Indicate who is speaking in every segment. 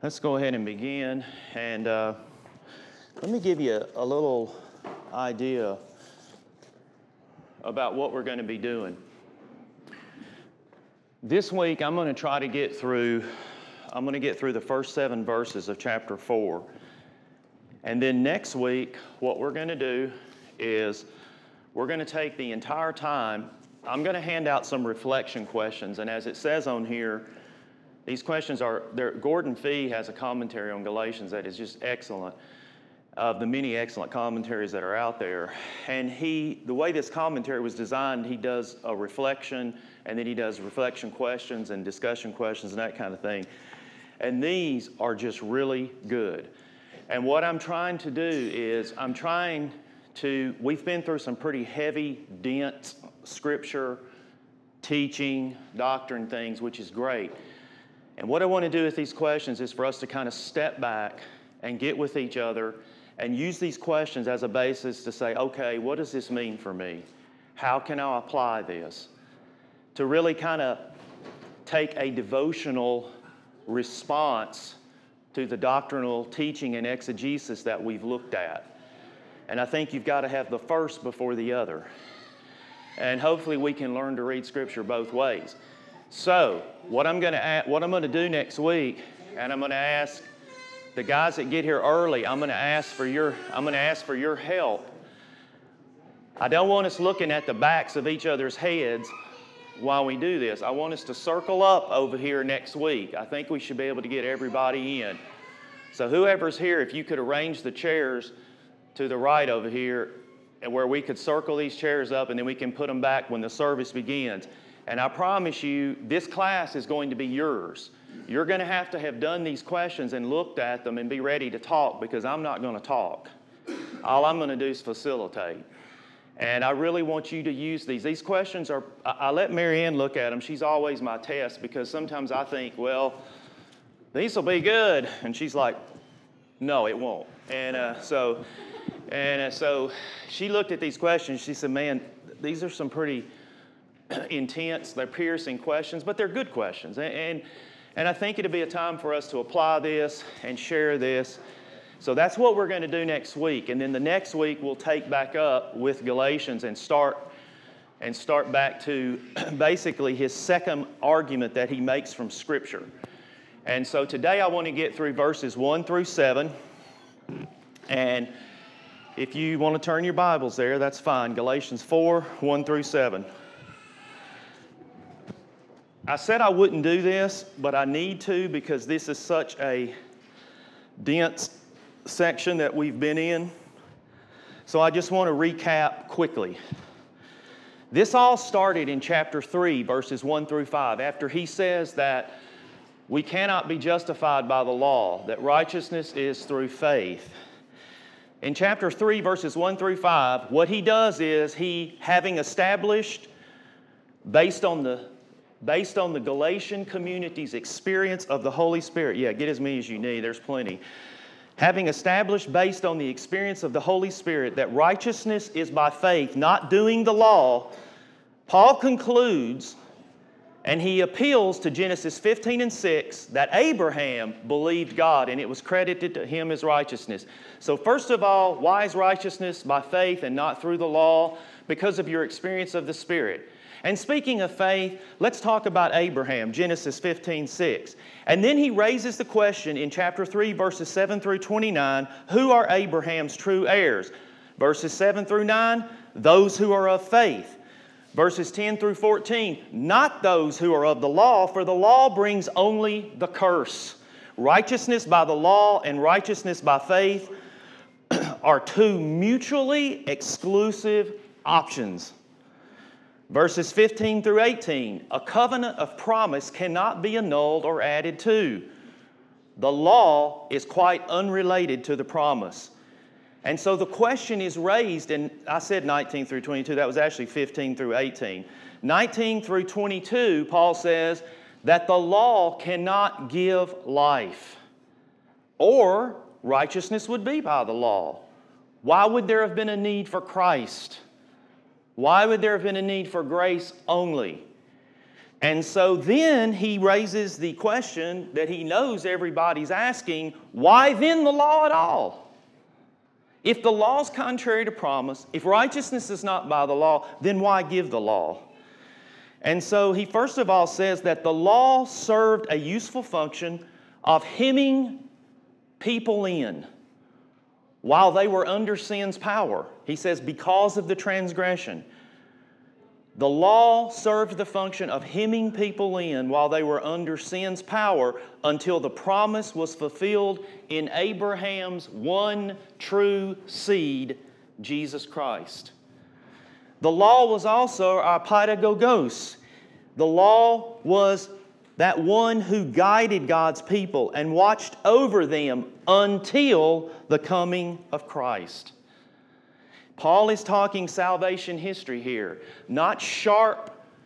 Speaker 1: Let's go ahead and begin. And let me give you a little idea about what we're going to be doing. This week, I'm going to try to get through the first 7 verses of chapter 4. And then next week, what we're going to do is we're going to take the entire time. I'm going to hand out some reflection questions. And as it says on here, these questions are, Gordon Fee has a commentary on Galatians that is just excellent, of the many excellent commentaries that are out there. And the way this commentary was designed, he does a reflection, and then he does reflection questions and discussion questions and that kind of thing. And these are just really good. And what I'm trying to do is we've been through some pretty heavy, dense scripture, teaching, doctrine things, which is great. And what I want to do with these questions is for us to kind of step back and get with each other and use these questions as a basis to say, okay, what does this mean for me? How can I apply this? To really kind of take a devotional response to the doctrinal teaching and exegesis that we've looked at. And I think you've got to have the first before the other. And hopefully we can learn to read Scripture both ways. So, what I'm going to do next week, and I'm going to ask the guys that get here early, I'm going to ask for your help. I don't want us looking at the backs of each other's heads while we do this. I want us to circle up over here next week. I think we should be able to get everybody in. So whoever's here, if you could arrange the chairs to the right over here, and where we could circle these chairs up and then we can put them back when the service begins. And I promise you, this class is going to be yours. You're going to have done these questions and looked at them and be ready to talk, because I'm not going to talk. All I'm going to do is facilitate. And I really want you to use these. These questions are, I let Mary Ann look at them. She's always my test, because sometimes I think, well, these will be good. And she's like, no, it won't. And so she looked at these questions. She said, man, these are some pretty intense, they're piercing questions, but they're good questions. And I think it'll be a time for us to apply this and share this. So that's what we're going to do next week. And then the next week we'll take back up with Galatians and start back to basically his second argument that he makes from Scripture. And so today I want to get through verses 1 through 7. And if you want to turn your Bibles there, that's fine. Galatians 4, 1 through 7. I said I wouldn't do this, but I need to, because this is such a dense section that we've been in. So I just want to recap quickly. This all started in chapter 3, verses 1 through 5, after he says that we cannot be justified by the law, that righteousness is through faith. In chapter 3, verses 1 through 5, what he does is he, having established, based on the Galatian community's experience of the Holy Spirit. Yeah, get as many as you need. There's plenty. Having established, based on the experience of the Holy Spirit, that righteousness is by faith, not doing the law, Paul concludes, and he appeals to Genesis 15 and 6, that Abraham believed God, and it was credited to him as righteousness. So first of all, why is righteousness by faith and not through the law? Because of your experience of the Spirit. And speaking of faith, let's talk about Abraham, Genesis 15, 6. And then he raises the question in chapter 3, verses 7 through 29, who are Abraham's true heirs? Verses 7 through 9, those who are of faith. Verses 10 through 14, not those who are of the law, for the law brings only the curse. Righteousness by the law and righteousness by faith are two mutually exclusive options. Verses 15 through 18, a covenant of promise cannot be annulled or added to. The law is quite unrelated to the promise. And so the question is raised, and I said 19 through 22, that was actually 15 through 18. 19 through 22, Paul says that the law cannot give life, or righteousness would be by the law. Why would there have been a need for Christ? Why would there have been a need for grace only? And so then he raises the question that he knows everybody's asking, why then the law at all? If the law is contrary to promise, if righteousness is not by the law, then why give the law? And so he first of all says that the law served a useful function of hemming people in while they were under sin's power. He says because of the transgression. The law served the function of hemming people in while they were under sin's power until the promise was fulfilled in Abraham's one true seed, Jesus Christ. The law was also our pedagogos. The law was that one who guided God's people and watched over them until the coming of Christ. Paul is talking salvation history here, not sharp,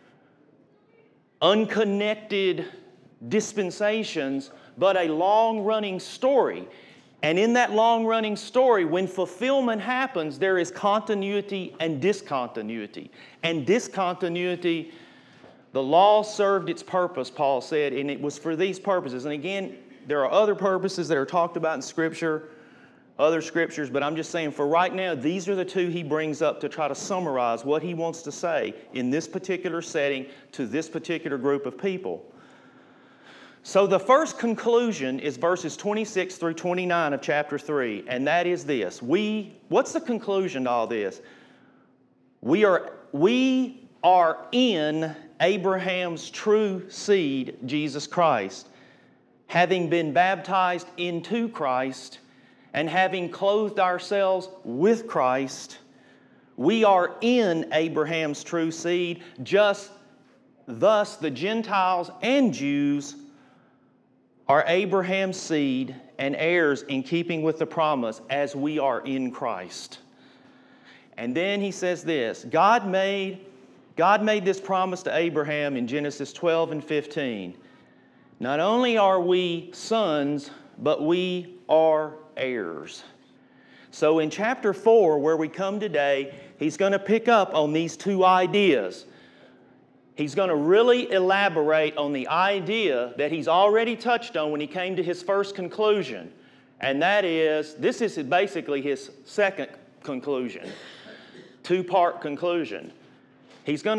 Speaker 1: unconnected dispensations, but a long-running story. And in that long-running story, when fulfillment happens, there is continuity and discontinuity. And discontinuity, the law served its purpose, Paul said, and it was for these purposes. And again, there are other purposes that are talked about in Scripture, other scriptures, but I'm just saying for right now, these are the two he brings up to try to summarize what he wants to say in this particular setting to this particular group of people. So the first conclusion is verses 26 through 29 of chapter 3, and that is this. What's the conclusion to all this? We are in Abraham's true seed, Jesus Christ, having been baptized into Christ, and having clothed ourselves with Christ. We are in Abraham's true seed, just thus the Gentiles and Jews are Abraham's seed and heirs in keeping with the promise as we are in Christ. And then he says this, God made this promise to Abraham in Genesis 12 and 15. Not only are we sons, but we are heirs. So in chapter 4, where we come today, he's going to pick up on these two ideas. He's going to really elaborate on the idea that he's already touched on when he came to his first conclusion. And that is, this is basically his second conclusion, two-part conclusion. He's going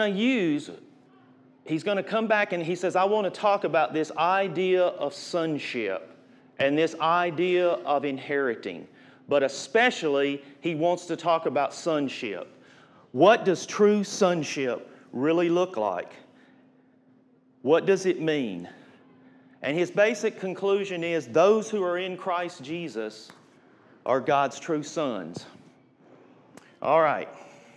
Speaker 1: to come back and he says, I want to talk about this idea of sonship and this idea of inheriting. But especially, he wants to talk about sonship. What does true sonship really look like? What does it mean? And his basic conclusion is those who are in Christ Jesus are God's true sons. All right.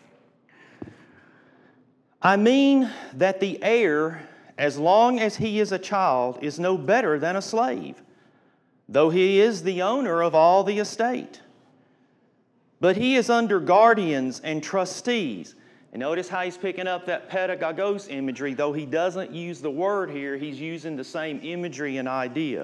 Speaker 1: I mean that the heir, as long as he is a child, is no better than a slave, though he is the owner of all the estate. But he is under guardians and trustees. And notice how he's picking up that pedagogos imagery. Though he doesn't use the word here, he's using the same imagery and idea.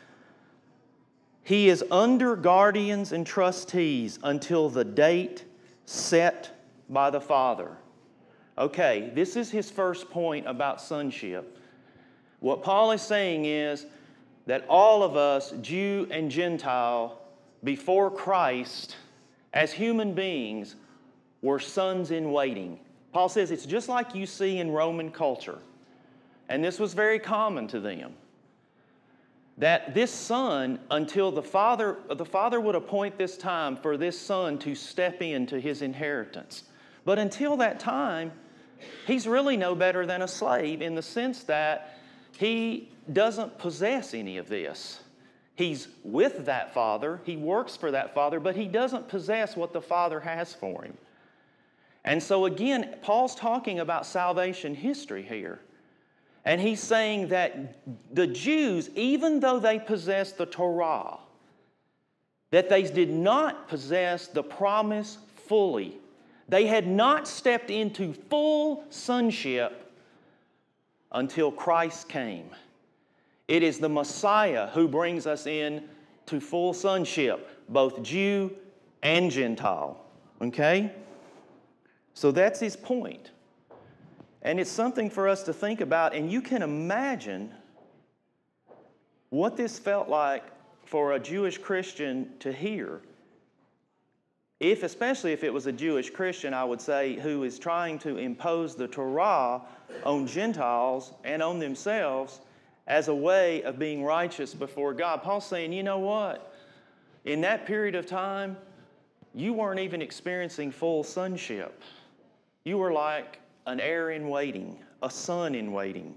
Speaker 1: He is under guardians and trustees until the date set by the Father. Okay, this is his first point about sonship. What Paul is saying is that all of us, Jew and Gentile, before Christ, as human beings, were sons in waiting. Paul says it's just like you see in Roman culture. And this was very common to them. That this son, until the father would appoint this time for this son to step into his inheritance. But until that time, he's really no better than a slave in the sense that he doesn't possess any of this. He's with that father, he works for that father, but he doesn't possess what the father has for him. And so again, Paul's talking about salvation history here. And he's saying that the Jews, even though they possessed the Torah, that they did not possess the promise fully. They had not stepped into full sonship until Christ came. It is the Messiah who brings us in to full sonship, both Jew and Gentile. Okay? So that's his point. And it's something for us to think about, and you can imagine what this felt like for a Jewish Christian to hear. Especially if it was a Jewish Christian, I would say, who is trying to impose the Torah on Gentiles and on themselves as a way of being righteous before God. Paul's saying, you know what? In that period of time, you weren't even experiencing full sonship. You were like an heir in waiting, a son in waiting.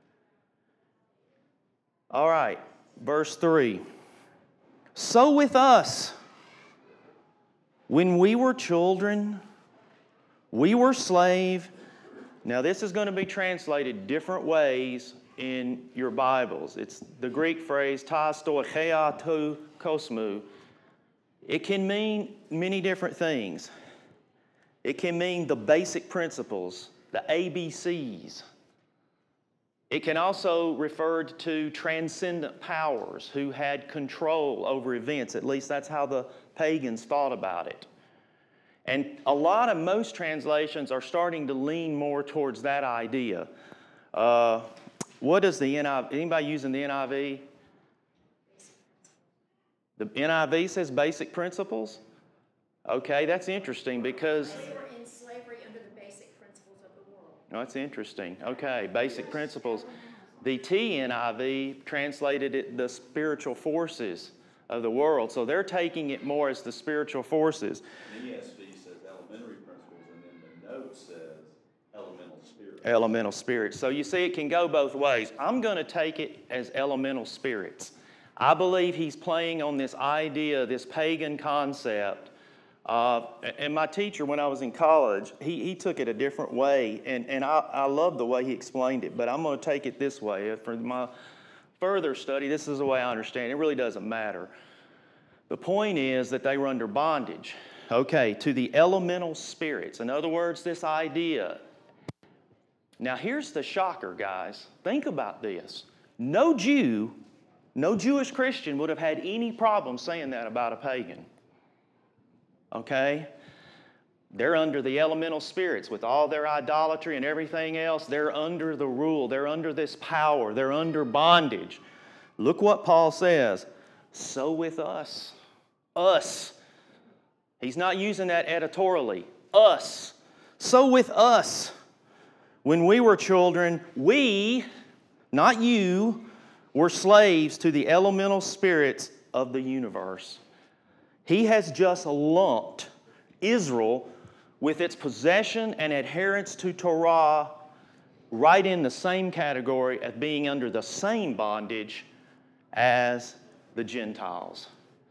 Speaker 1: All right, verse 3. So with us, when we were children, we were slave. Now this is going to be translated different ways in your Bibles. It's the Greek phrase, ta stoicheia to kosmu. It can mean many different things. It can mean the basic principles, the ABCs. It can also refer to transcendent powers who had control over events. At least that's how the pagans thought about it. And most translations are starting to lean more towards that idea. What does the NIV, anybody using the NIV? The NIV says basic principles? Okay, that's interesting because...
Speaker 2: They were in slavery under the basic principles of the world.
Speaker 1: Oh, that's interesting. Okay, basic principles. The TNIV translated it the spiritual forces of the world. So they're taking it more as the spiritual forces.
Speaker 3: The ESV says elementary principles, and then the note says elemental spirits.
Speaker 1: Elemental spirits. So you see, it can go both ways. I'm going to take it as elemental spirits. I believe he's playing on this idea, this pagan concept. And my teacher, when I was in college, he took it a different way, and I love the way he explained it, but I'm going to take it this way. For my further study, this is the way I understand it. It really doesn't matter. The point is that they were under bondage, okay, to the elemental spirits. In other words, this idea. Now, here's the shocker, guys. Think about this. No Jew, no Jewish Christian would have had any problem saying that about a pagan. Okay? They're under the elemental spirits with all their idolatry and everything else. They're under the rule. They're under this power. They're under bondage. Look what Paul says. So with us. Us. He's not using that editorially. Us. So with us. When we were children, we, not you, were slaves to the elemental spirits of the universe. He has just lumped Israel with its possession and adherence to Torah right in the same category as being under the same bondage as the Gentiles.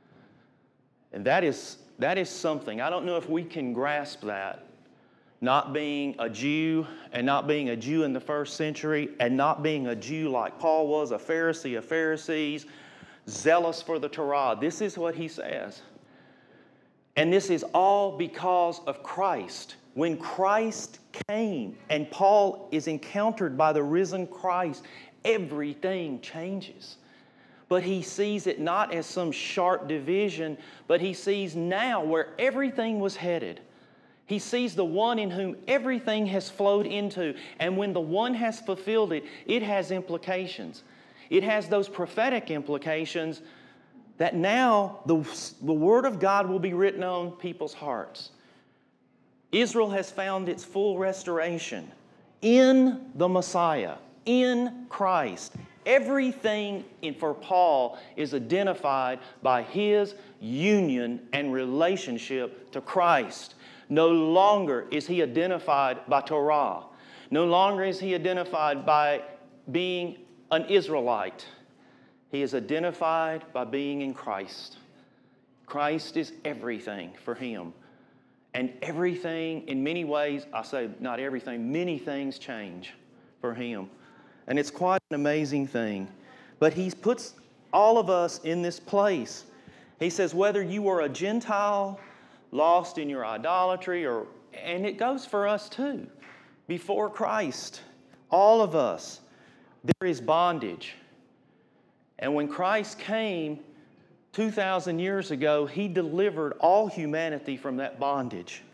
Speaker 1: And that is something. I don't know if we can grasp that. Not being a Jew and not being a Jew in the first century and not being a Jew like Paul was, a Pharisee of Pharisees, zealous for the Torah. This is what he says. And this is all because of Christ. When Christ came and Paul is encountered by the risen Christ, everything changes. But he sees it not as some sharp division, but he sees now where everything was headed. He sees the one in whom everything has flowed into. And when the one has fulfilled it, it has implications. It has those prophetic implications that now the Word of God will be written on people's hearts. Israel has found its full restoration in the Messiah, in Christ. Everything for Paul is identified by his union and relationship to Christ. No longer is he identified by Torah. No longer is he identified by being an Israelite. He is identified by being in Christ. Christ is everything for him. And everything, in many ways, I say not everything, many things change for him. And it's quite an amazing thing. But he puts all of us in this place. He says, whether you were a Gentile, lost in your idolatry, and it goes for us too, before Christ, all of us, there is bondage. And when Christ came 2,000 years ago, he delivered all humanity from that bondage.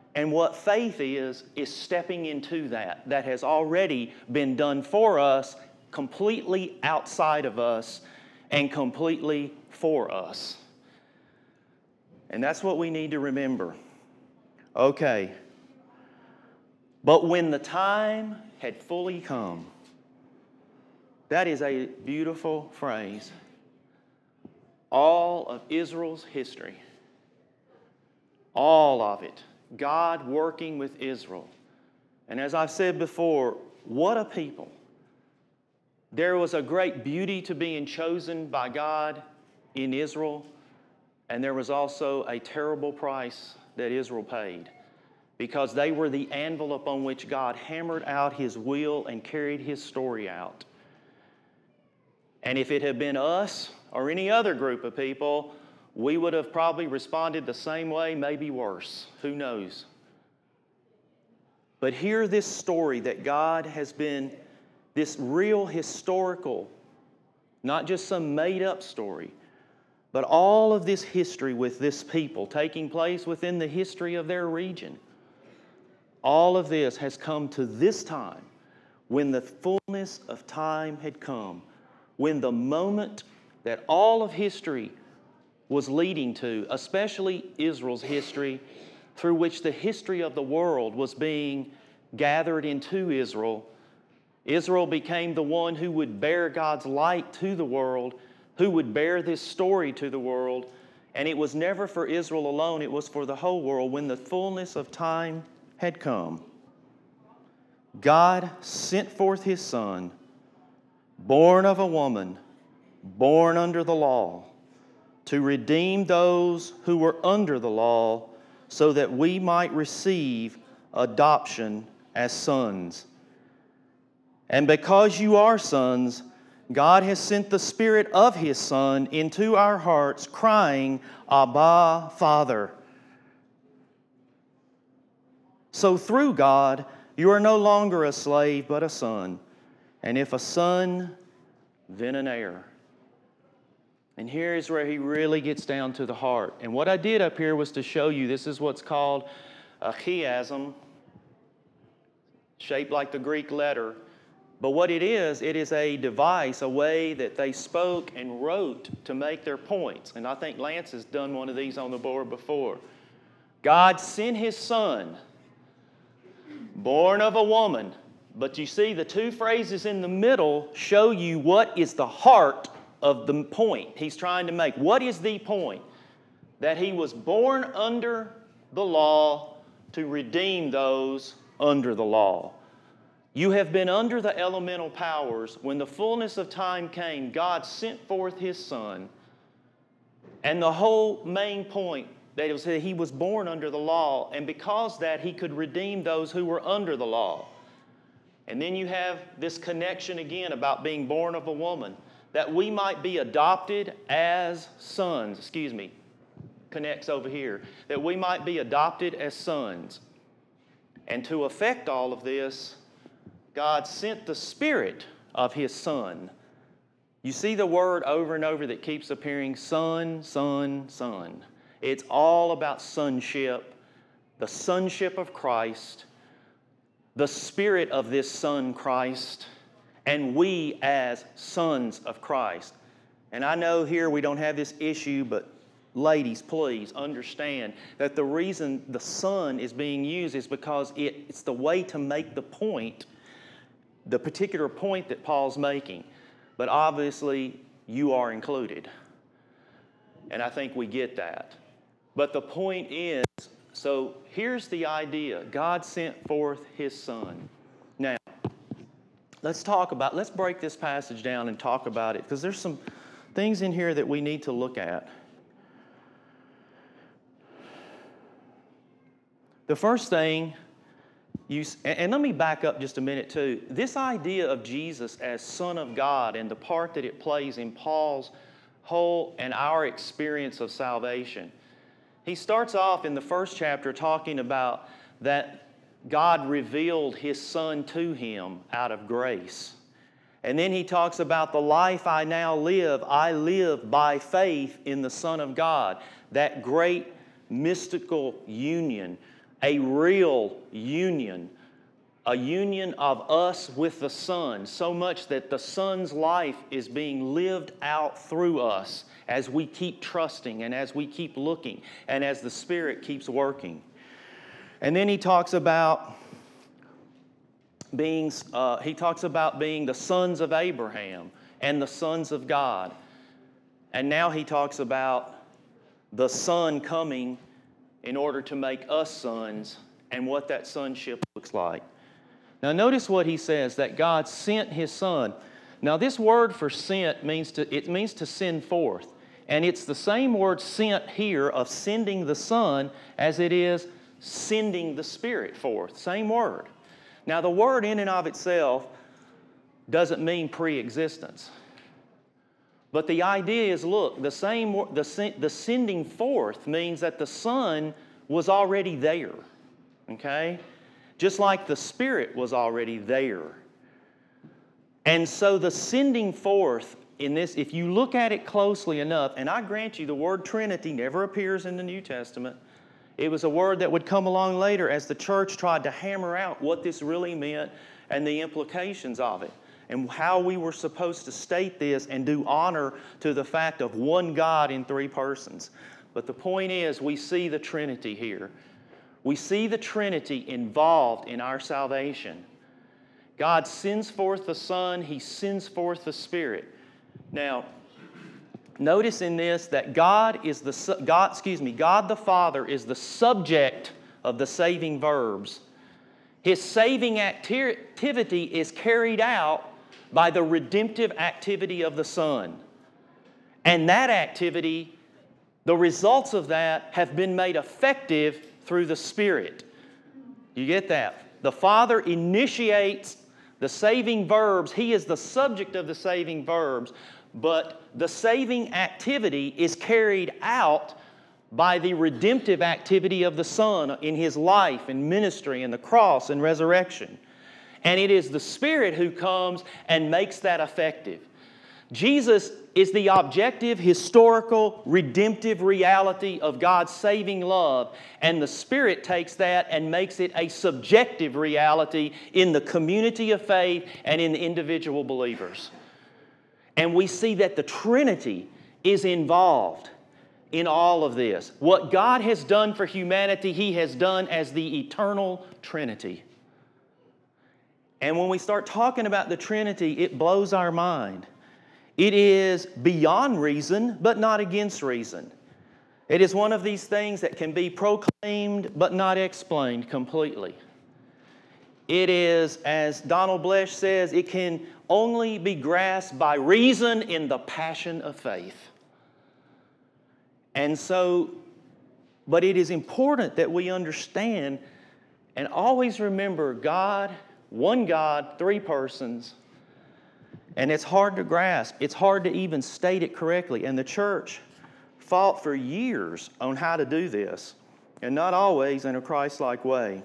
Speaker 1: And what faith is stepping into that. That has already been done for us, completely outside of us, and completely for us. And that's what we need to remember. Okay. But when the time had fully come, that is a beautiful phrase. All of Israel's history, all of it, God working with Israel. And as I've said before, what a people. There was a great beauty to being chosen by God in Israel, and there was also a terrible price that Israel paid, because they were the anvil upon which God hammered out His will and carried His story out. And if it had been us or any other group of people, we would have probably responded the same way, maybe worse. Who knows? But hear this story that God has been, this real historical, not just some made-up story, but all of this history with this people taking place within the history of their region. All of this has come to this time when the fullness of time had come, when the moment that all of history was leading to, especially Israel's history, through which the history of the world was being gathered into Israel. Israel became the one who would bear God's light to the world, who would bear this story to the world. And it was never for Israel alone, it was for the whole world. When the fullness of time had come, God sent forth His Son, born of a woman, born under the law, to redeem those who were under the law, so that we might receive adoption as sons. And because you are sons, God has sent the Spirit of His Son into our hearts, crying, Abba, Father. So through God, you are no longer a slave, but a son. And if a son, then an heir. And here is where he really gets down to the heart. And what I did up here was to show you, this is what's called a chiasm, shaped like the Greek letter. But what it is a device, a way that they spoke and wrote to make their points. And I think Lance has done one of these on the board before. God sent His Son, born of a woman. But you see, the two phrases in the middle show you what is the heart of the point he's trying to make. What is the point? That He was born under the law to redeem those under the law. You have been under the elemental powers. When the fullness of time came, God sent forth His Son. And the whole main point that it was that He was born under the law, and because that He could redeem those who were under the law. And then you have this connection again about being born of a woman, that we might be adopted as sons. Connects over here. That we might be adopted as sons. And to effect all of this, God sent the Spirit of His Son. You see the word over and over that keeps appearing, son, son, son. It's all about sonship, the sonship of Christ, the Spirit of this Son, Christ, and we as sons of Christ. And I know here we don't have this issue, but ladies, please understand that the reason the Son is being used is because it's the way to make the point, the particular point that Paul's making. But obviously, you are included. And I think we get that. But the point is, so here's the idea. God sent forth His Son. Now, let's break this passage down and talk about it, because there's some things in here that we need to look at. The first thing, and let me back up just a minute too. This idea of Jesus as Son of God and the part that it plays in Paul's whole and our experience of salvation. He starts off in the first chapter talking about that God revealed His Son to him out of grace. And then he talks about the life I now live, I live by faith in the Son of God. That great mystical union a real union, a union of us with the Son, so much that the Son's life is being lived out through us as we keep trusting and as we keep looking and as the Spirit keeps working. And then he talks about being the sons of Abraham and the sons of God. And now he talks about the Son coming in order to make us sons and what that sonship looks like. Now notice what he says, that God sent His Son. Now this word for sent means to send forth. And it's the same word sent here of sending the Son as it is sending the Spirit forth. Same word. Now the word in and of itself doesn't mean pre-existence. But the idea is, look, the sending forth means that the Son was already there, okay? Just like the Spirit was already there. And so the sending forth in this, if you look at it closely enough, and I grant you the word Trinity never appears in the New Testament. It was a word that would come along later as the church tried to hammer out what this really meant and the implications of it, and how we were supposed to state this and do honor to the fact of one God in three persons. But the point is, we see the Trinity here. We see the Trinity involved in our salvation. God sends forth the Son, He sends forth the Spirit. Now, notice in this that God the Father is the subject of the saving verbs. His saving activity is carried out by the redemptive activity of the Son. And that activity, the results of that have been made effective through the Spirit. You get that? The Father initiates the saving verbs. He is the subject of the saving verbs, but the saving activity is carried out by the redemptive activity of the Son in His life and ministry and the cross and resurrection. And it is the Spirit who comes and makes that effective. Jesus is the objective, historical, redemptive reality of God's saving love, and the Spirit takes that and makes it a subjective reality in the community of faith and in the individual believers. And we see that the Trinity is involved in all of this. What God has done for humanity, He has done as the eternal Trinity. And when we start talking about the Trinity, it blows our mind. It is beyond reason, but not against reason. It is one of these things that can be proclaimed, but not explained completely. It is, as Donald Blesh says, it can only be grasped by reason in the passion of faith. And so, but it is important that we understand and always remember God, one God, three persons. And it's hard to grasp. It's hard to even state it correctly. And the church fought for years on how to do this, and not always in a Christ-like way.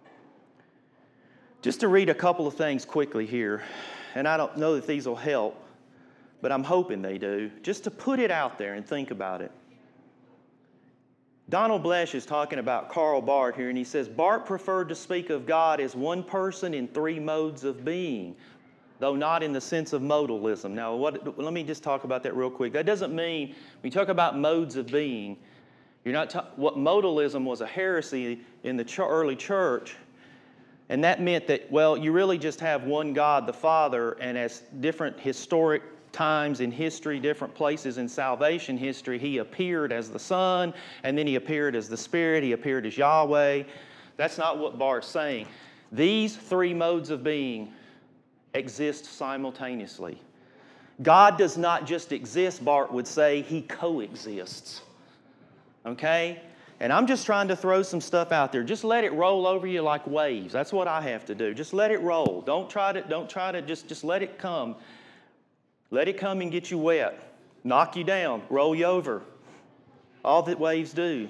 Speaker 1: Just to read a couple of things quickly here, and I don't know that these will help, but I'm hoping they do, just to put it out there and think about it. Donald Blesh is talking about Karl Barth here, and he says, Barth preferred to speak of God as one person in three modes of being, though not in the sense of modalism. Now, let me just talk about that real quick. That doesn't mean, when you talk about modes of being, what modalism was a heresy in the early church, and that meant that, well, you really just have one God, the Father, and as different historic times in history, different places in salvation history, He appeared as the Son, and then He appeared as the Spirit, He appeared as Yahweh. That's not what Barth's saying. These three modes of being exist simultaneously. God does not just exist, Barth would say, He coexists. Okay? And I'm just trying to throw some stuff out there. Just let it roll over you like waves. That's what I have to do. Just let it roll. Don't try to just let it come. Let it come and get you wet. Knock you down. Roll you over. All that waves do.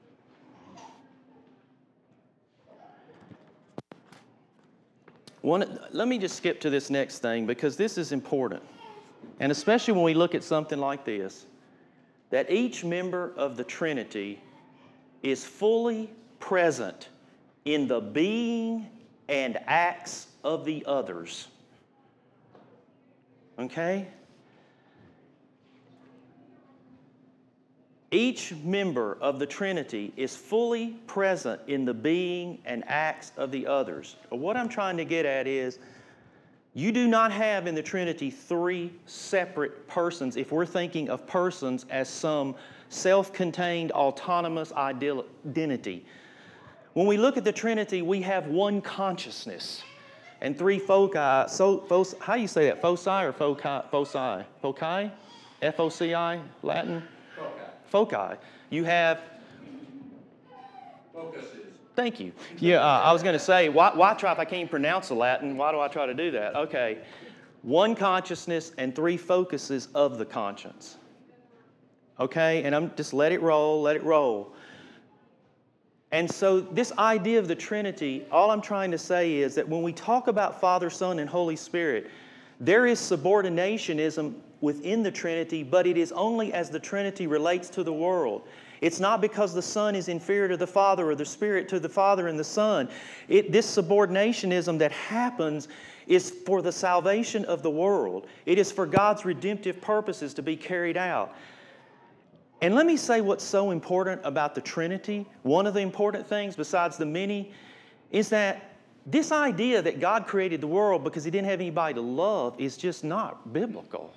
Speaker 1: Let me just skip to this next thing because this is important. And especially when we look at something like this, that each member of the Trinity is fully present in the being and acts of the others. Okay? Each member of the Trinity is fully present in the being and acts of the others. What I'm trying to get at is, you do not have in the Trinity three separate persons if we're thinking of persons as some self-contained, autonomous identity. When we look at the Trinity, we have one consciousness and three foci. How do you say that? Foci or foci? Foci? Foci? F-O-C-I? Latin? Foci. You have...
Speaker 3: Focuses.
Speaker 1: Thank you. Yeah, I was going to say, why try if I can't pronounce the Latin? Why do I try to do that? Okay. One consciousness and three focuses of the conscience. Okay? And I'm just let it roll, let it roll. And so this idea of the Trinity, all I'm trying to say is that when we talk about Father, Son, and Holy Spirit, there is subordinationism within the Trinity, but it is only as the Trinity relates to the world. It's not because the Son is inferior to the Father or the Spirit to the Father and the Son. This subordinationism that happens is for the salvation of the world. It is for God's redemptive purposes to be carried out. And let me say what's so important about the Trinity. One of the important things, besides the many, is that this idea that God created the world because He didn't have anybody to love is just not biblical.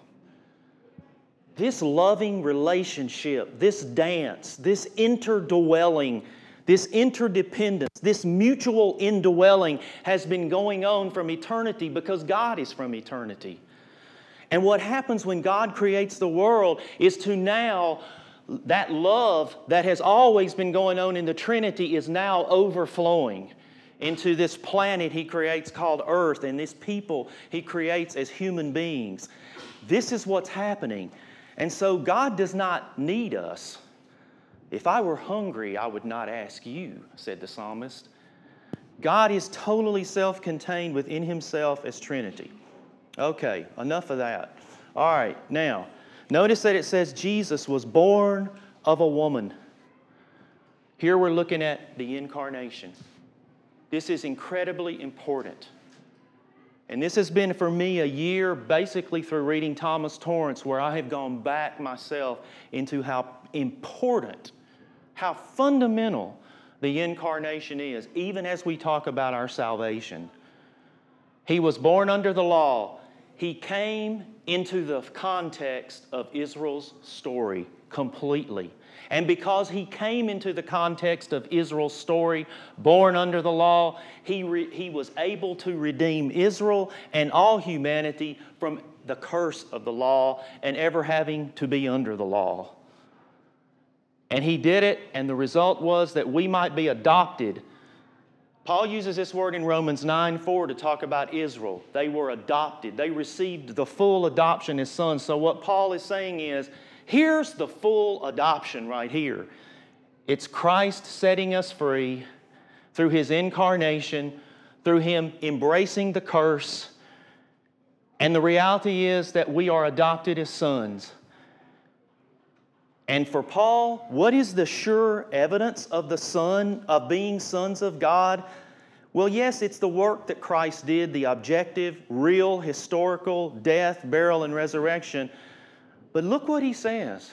Speaker 1: This loving relationship, this dance, this interdwelling, this interdependence, this mutual indwelling has been going on from eternity because God is from eternity. And what happens when God creates the world is to now, that love that has always been going on in the Trinity is now overflowing into this planet He creates called Earth and this people He creates as human beings. This is what's happening. And so God does not need us. If I were hungry, I would not ask you, said the psalmist. God is totally self-contained within Himself as Trinity. Okay, enough of that. All right, now, notice that it says Jesus was born of a woman. Here we're looking at the incarnation. This is incredibly important. And this has been for me a year basically through reading Thomas Torrance where I have gone back myself into how important, how fundamental the incarnation is, even as we talk about our salvation. He was born under the law. He came into the context of Israel's story completely. And because He came into the context of Israel's story, born under the law, He was able to redeem Israel and all humanity from the curse of the law and ever having to be under the law. And He did it, and the result was that we might be adopted. Paul uses this word in Romans 9:4 to talk about Israel. They were adopted. They received the full adoption as sons. So what Paul is saying is, here's the full adoption right here. It's Christ setting us free through His incarnation, through Him embracing the curse. And the reality is that we are adopted as sons. And for Paul, what is the sure evidence of the Son, of being sons of God? Well, yes, it's the work that Christ did, the objective, real, historical death, burial, and resurrection. But look what he says.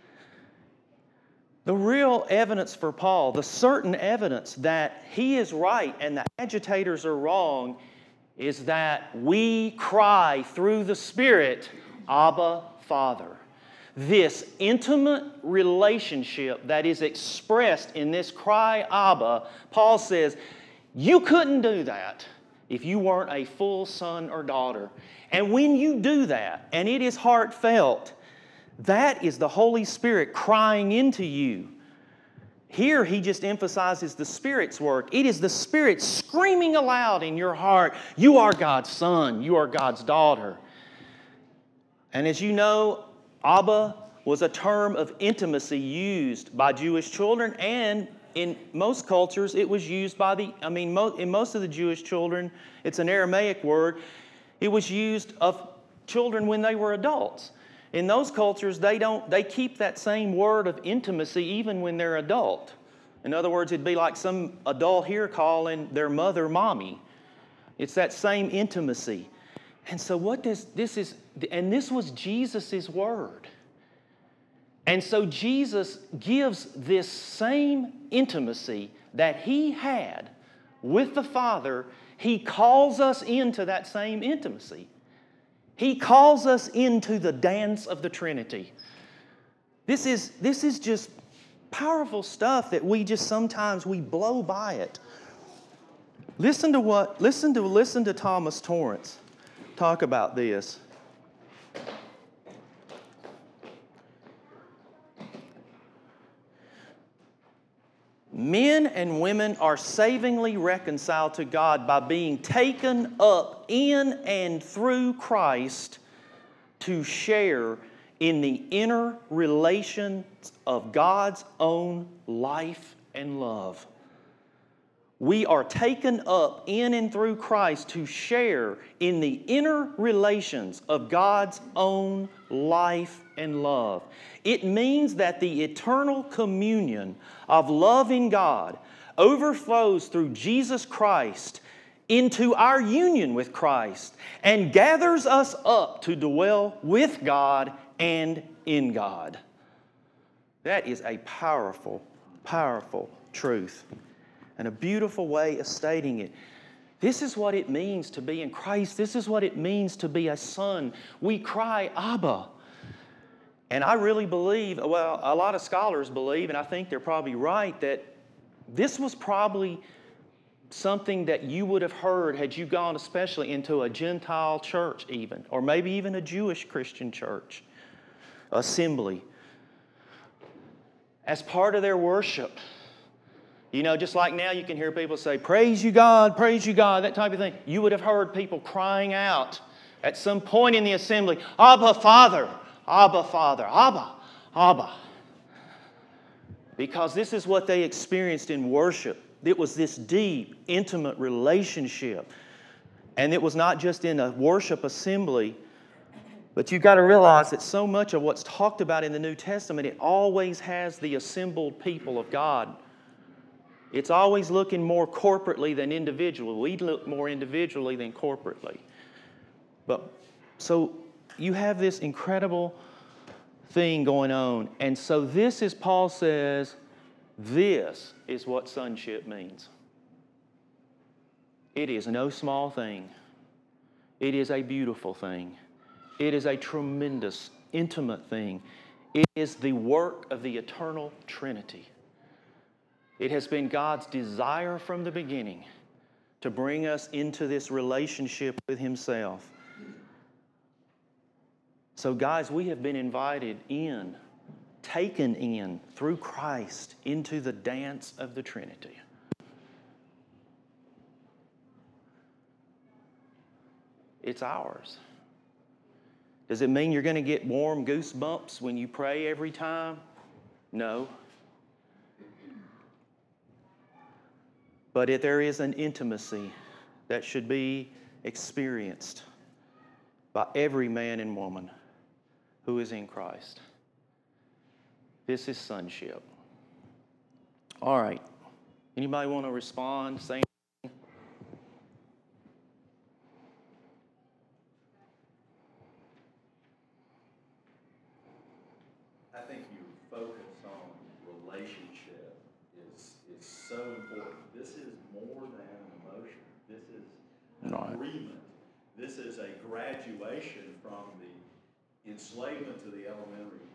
Speaker 1: The real evidence for Paul, the certain evidence that he is right and the agitators are wrong, is that we cry through the Spirit, Abba, Father. This intimate relationship that is expressed in this cry, Abba, Paul says, you couldn't do that if you weren't a full son or daughter. And when you do that, and it is heartfelt, that is the Holy Spirit crying into you. Here he just emphasizes the Spirit's work. It is the Spirit screaming aloud in your heart, you are God's son, you are God's daughter. And as you know, Abba was a term of intimacy used by Jewish children, and in most cultures it was used by in most of the Jewish children, it's an Aramaic word, it was used of children when they were adults. In those cultures, they keep that same word of intimacy even when they're adult. In other words, it'd be like some adult here calling their mother mommy. It's that same intimacy. And so this was Jesus' word. And so Jesus gives this same intimacy that he had with the Father. He calls us into that same intimacy. He calls us into the dance of the Trinity. This is just powerful stuff that we just sometimes we blow by it. Listen to Thomas Torrance talk about this. Men and women are savingly reconciled to God by being taken up in and through Christ to share in the inner relations of God's own life and love. We are taken up in and through Christ to share in the inner relations of God's own life and love. It means that the eternal communion of loving God overflows through Jesus Christ into our union with Christ and gathers us up to dwell with God and in God. That is a powerful, powerful truth and a beautiful way of stating it. This is what it means to be in Christ. This is what it means to be a son. We cry, Abba. And I really believe, well, a lot of scholars believe, and I think they're probably right, that this was probably something that you would have heard had you gone especially into a Gentile church even, or maybe even a Jewish Christian church assembly. As part of their worship. You know, just like now you can hear people say, praise you, God, that type of thing. You would have heard people crying out at some point in the assembly, Abba, Father, Abba, Father, Abba, Abba. Because this is what they experienced in worship. It was this deep, intimate relationship. And it was not just in a worship assembly, but you've got to realize that so much of what's talked about in the New Testament, it always has the assembled people of God. It's always looking more corporately than individually. We look more individually than corporately. But so you have this incredible thing going on. And so this is, Paul says, this is what sonship means. It is no small thing. It is a beautiful thing. It is a tremendous, intimate thing. It is the work of the eternal Trinity. It has been God's desire from the beginning to bring us into this relationship with Himself. So guys, we have been invited in, taken in through Christ into the dance of the Trinity. It's ours. Does it mean you're going to get warm goosebumps when you pray every time? No. But if there is an intimacy that should be experienced by every man and woman who is in Christ. This is sonship. All right. Anybody want to respond? Say anything?
Speaker 3: I think your focus on relationship is so important. This is more than an emotion. This is an agreement. This is a graduation from the enslavement to the elemental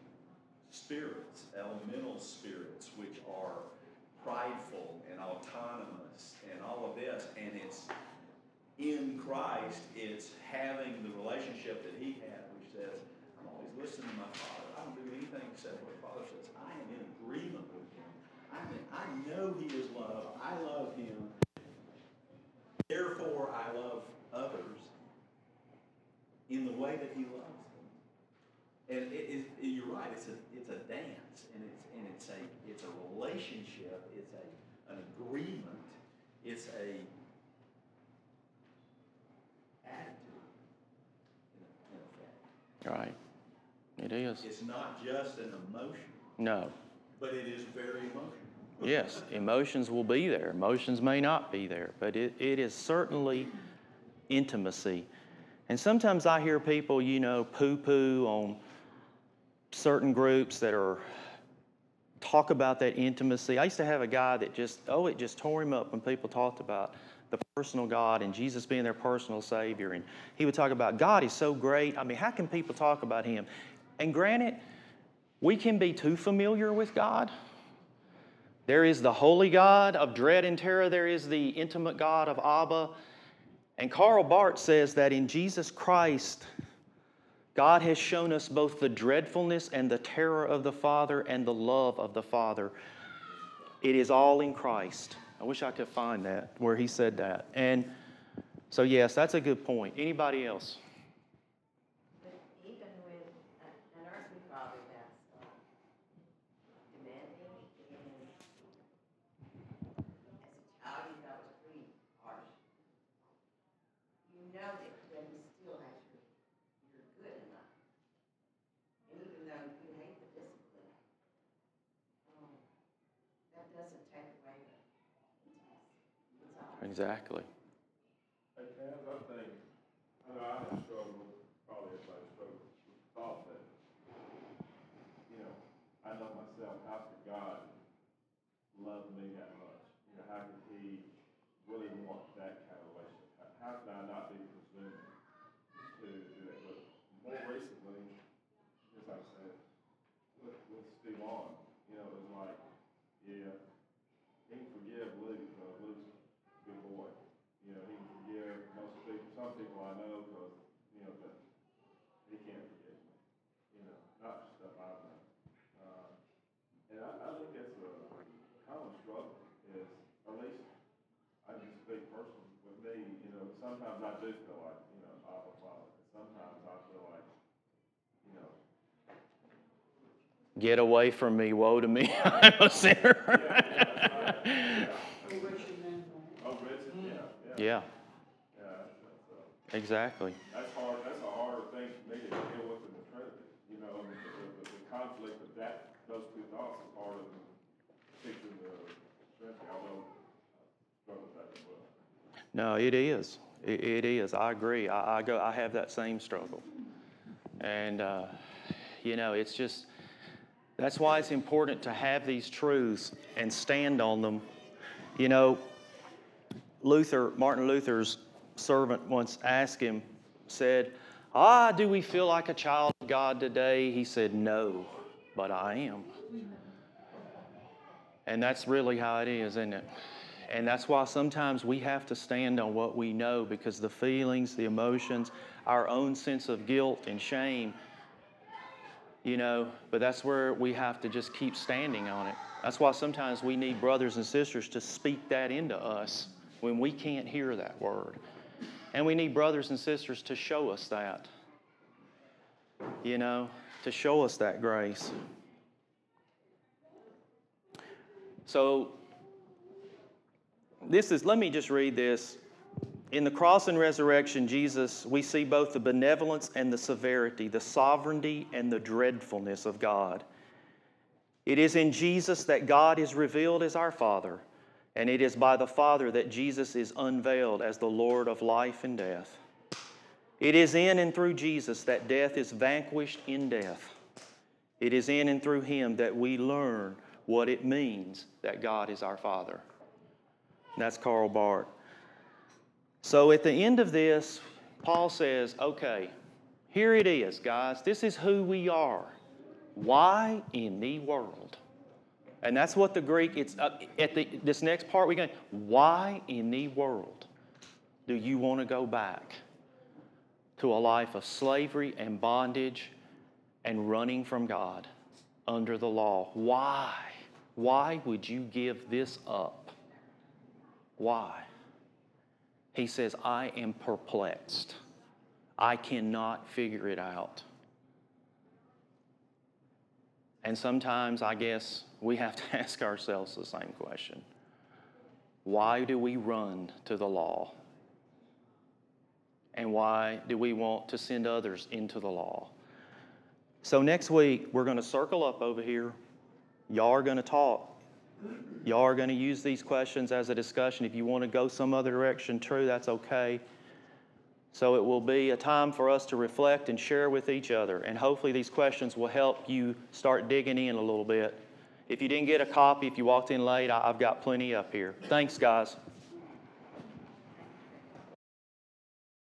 Speaker 3: spirits, which are prideful and autonomous and all of this. And it's in Christ, it's having the relationship that He had, which says, I'm always listening to my Father. I don't do anything except what the Father says. I am in agreement with Him. I know He is love. I love Him. Therefore, I love others in the way that He loves them. And you're right. It's a dance, and it's a relationship. It's an agreement. It's a attitude. In effect.
Speaker 1: Right. It is.
Speaker 3: It's not just an emotion.
Speaker 1: No.
Speaker 3: But it is very emotional.
Speaker 1: Yes, emotions will be there. Emotions may not be there, but it is certainly intimacy. And sometimes I hear people, poo-poo on certain groups that talk about that intimacy. I used to have a guy that it just tore him up when people talked about the personal God and Jesus being their personal Savior. And he would talk about, God is so great. I mean, how can people talk about Him? And granted, we can be too familiar with God. There is the holy God of dread and terror. There is the intimate God of Abba. And Karl Barth says that in Jesus Christ, God has shown us both the dreadfulness and the terror of the Father and the love of the Father. It is all in Christ. I wish I could find that, where he said that. And so, yes, that's a good point. Anybody else?
Speaker 4: But even with an earthly father that's demanding and as a child you know it's pretty harsh, you know that he still has you're good enough. And even though you hate the discipline, that doesn't take away the intimacy. It's all.
Speaker 1: Exactly.
Speaker 5: Hey, Taz, I think, I know I have struggled, probably everybody struggles with the thought that, I know myself, how could God love me that much? How could He really want that kind of relationship? How could I not be presumed to do that? But more recently, as I said, with Steve on, it was like, yeah, he can forgive Luke, Luke's a good boy. He can forgive most people, some people I know, because, but he can't forgive me. Not stuff I've done. And I think that's a common struggle, is, at least, I can speak personally with me, sometimes I do feel like, Abba Father. Sometimes I feel like,
Speaker 1: Get away from me, woe to me, I'm a sinner.
Speaker 5: Oh, Richard, yeah.
Speaker 1: Yeah,
Speaker 5: That's
Speaker 1: exactly.
Speaker 5: That's hard. That's a harder thing for me to deal with in the Trinity. The conflict of those two thoughts is harder than fixing the Trinity. Although I struggle with that as well.
Speaker 1: No, it is. It is. I agree. I have that same struggle. And, it's just, that's why it's important to have these truths and stand on them. Martin Luther's servant once asked him, said, do we feel like a child of God today? He said, no, but I am. And that's really how it is, isn't it? And that's why sometimes we have to stand on what we know, because the feelings, the emotions, our own sense of guilt and shame, but that's where we have to just keep standing on it. That's why sometimes we need brothers and sisters to speak that into us when we can't hear that word. And we need brothers and sisters to show us that, to show us that grace. So, let me just read this. In the cross and resurrection, Jesus, we see both the benevolence and the severity, the sovereignty and the dreadfulness of God. It is in Jesus that God is revealed as our Father, and it is by the Father that Jesus is unveiled as the Lord of life and death. It is in and through Jesus that death is vanquished in death. It is in and through Him that we learn what it means that God is our Father. And that's Karl Barth. So at the end of this, Paul says, okay, here it is, guys. This is who we are. Why in the world? And that's what the Greek, it's this next part we're going, why in the world do you want to go back to a life of slavery and bondage and running from God under the law? Why? Why would you give this up? Why? He says, I am perplexed. I cannot figure it out. And sometimes, I guess, we have to ask ourselves the same question. Why do we run to the law? And why do we want to send others into the law? So next week, we're going to circle up over here. Y'all are going to talk. Y'all are going to use these questions as a discussion. If you want to go some other direction, true, that's okay. So it will be a time for us to reflect and share with each other. And hopefully these questions will help you start digging in a little bit. If you didn't get a copy, if you walked in late, I've got plenty up here. Thanks, guys.